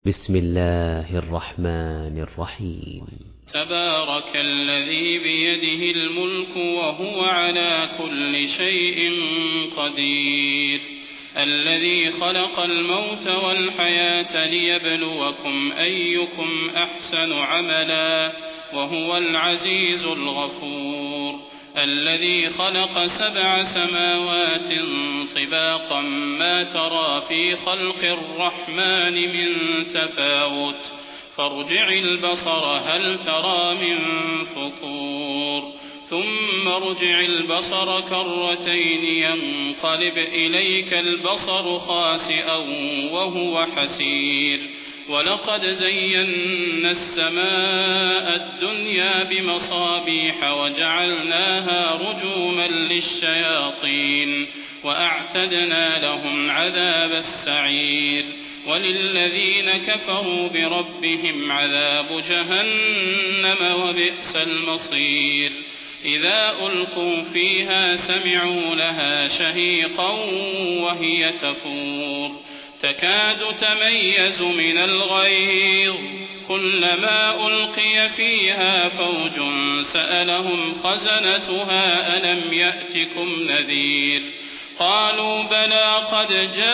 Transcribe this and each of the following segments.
بسم الله الرحمن الرحيم. تبارك الذي بيده الملك وهو على كل شيء قدير، الذي خلق الموت والحياة ليبلوكم أيكم أحسن عملا وهو العزيز الغفور، الذي خلق 7 سماوات طباقا ما ترى في خلق الرحمن من تفاوت، فارجع البصر هل ترى من فطور، ثم ارجع البصر كرتين ينقلب إليك البصر خاسئا وهو حسير، ولقد زينا السماء الدنيا بمصابيح وجعلناها رجوما للشياطين وأعتدنا لهم عذاب السعير، وللذين كفروا بربهم عذاب جهنم وبئس المصير، إذا ألقوا فيها سمعوا لها شهيقا وهي تفور، تكاد تميز من الغيظ، كلما ألقي فيها فوج سألهم خزنتها ألم يأتكم نذير، قالوا بلى قد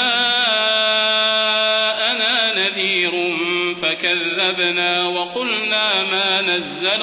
جاءنا نذير فكذبنا وقلنا ما نزل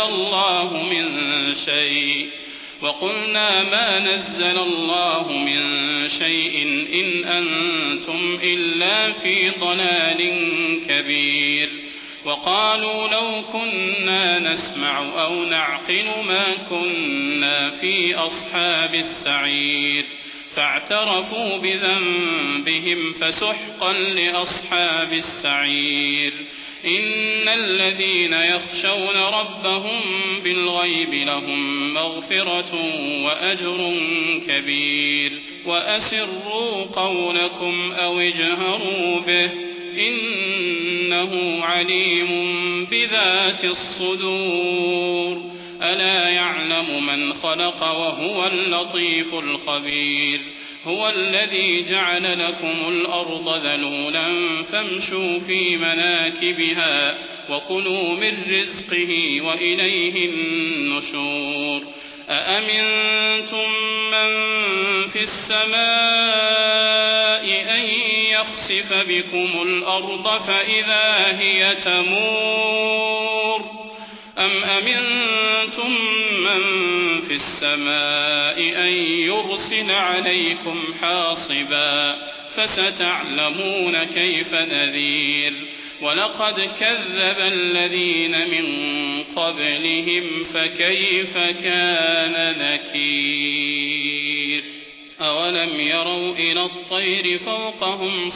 الله من شيء إن أنتم إلا في ضلال كبير، وقالوا لو كنا نسمع أو نعقل ما كنا في أصحاب السعير، فاعترفوا بذنبهم فسحقا لأصحاب السعير، إن الذين يخشون ربهم بالغيب لهم مغفرة وأجر كبير، وأسروا قولكم أو اجهروا به إنه عليم بذات الصدور، ألا يعلم من خلق وهو اللطيف الخبير، هو الذي جعل لكم الأرض ذلولا فامشوا في مناكبها وكلوا من رزقه وإليه النشور، أأمنتم من في السماء أن يخسف بكم الأرض فإذا هي تمور، أم أمنتم من في السماء أن يرسل عليكم حاصبا، فستعلمون كيف نذير، ولقد كذب الذين من قبلهم فكيف كان نكير، أولم يروا إلى الطير فوقهم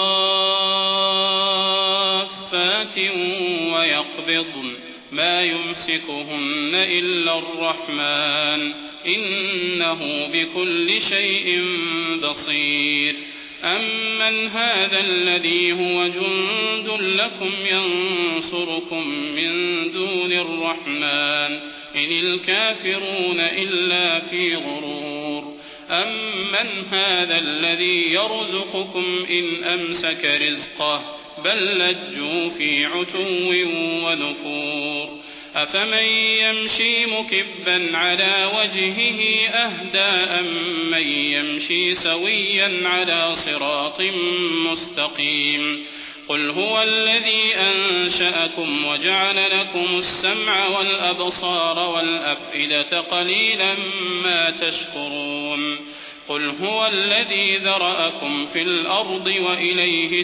صافات ويقبضن ما يمسكهن إلا الرحمن إنه بكل شيء بصير، أمن هذا الذي هو جند لكم ينصركم من دون الرحمن إن الكافرون إلا في غرور، أمن هذا الذي يرزقكم إن أمسك رزقه بل لجوا في عتو ونفور، أفمن يمشي مكبا على وجهه أهدى أمن يمشي سويا على صراط مستقيم، قل هو الذي أنشأكم وجعل لكم السمع والأبصار والأفئدة قليلا ما تشكرون، قل هو الذي ذرأكم في الأرض وإليه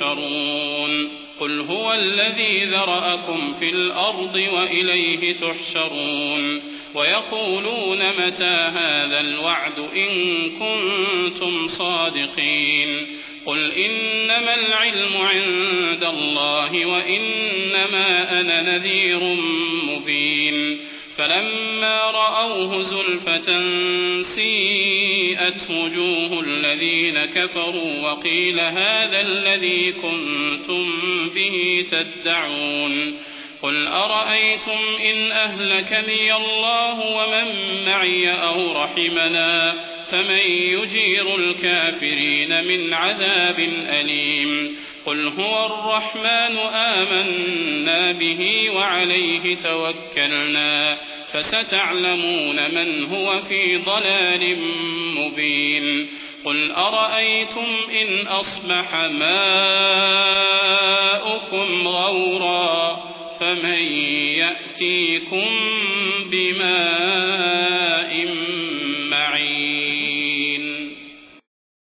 تحشرون، ويقولون متى هذا الوعد إن كنتم صادقين، قل إنما العلم عند الله وإنما أنا نذير مبين، فلما رأوه زلفة سيئت وجوه الذين كفروا وقيل هذا الذي كنتم به تدعون، قل أرأيتم إن أهلكني الله ومن معي أو رحمنا فمن يجير الكافرين من عذاب أليم، قل هو الرحمن آمنا به وعليه توكلنا فستعلمون من هو في ضلال مبين قل أرأيتم إن أصبح ماؤكم غورا فمن يأتيكم بماء